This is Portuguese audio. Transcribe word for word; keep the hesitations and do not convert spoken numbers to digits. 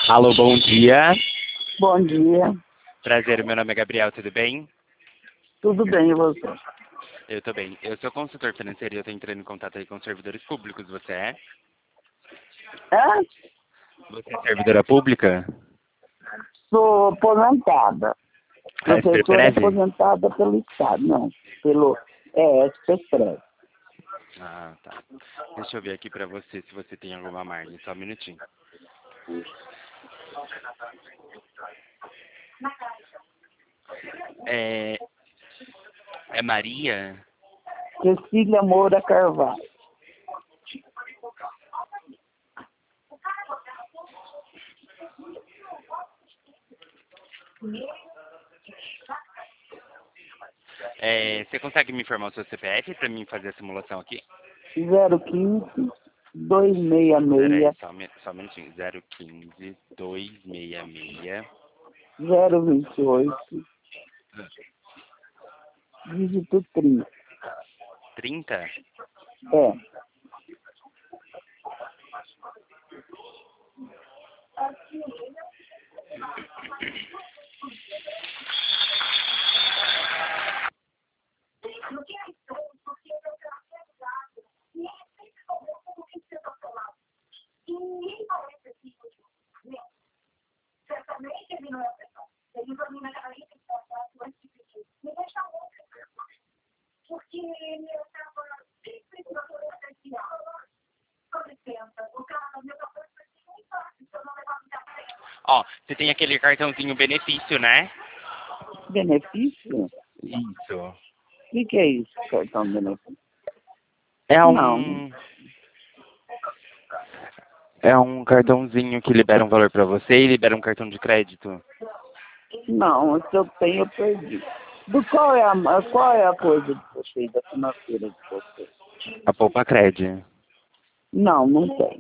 Alô, bom dia. Bom dia. Prazer, meu nome é Gabriel, tudo bem? Tudo bem, e você? Eu tô bem. Eu sou consultor financeiro e eu tô entrando em contato aí com os servidores públicos, você é? É? Você é servidora pública? Sou aposentada. A Professora SPPrev? aposentada pelo Estado, não. Pelo é, S P P R E V. Ah, tá. Deixa eu ver aqui pra você se você tem alguma margem, só um minutinho. É, é Maria? Cecília Moura Carvalho. É, você consegue me informar o seu C P F pra mim fazer a simulação aqui? zero quinze, dois seis Peraí, seis, só, um mi- só um minutinho. zero quinze, dois seis seis, zero vinte e oito, dígito trinta. trinta? É. Ó, você tem aquele cartãozinho benefício, né? Benefício? O Isso. que, que é isso, cartão de benefício? É Não, um. É um cartãozinho que libera um valor pra você e libera um cartão de crédito. não, se eu tenho, eu perdi. Do qual é a, qual é a coisa de vocês, a financeira de vocês? A Poupa Cred. Não, não tem.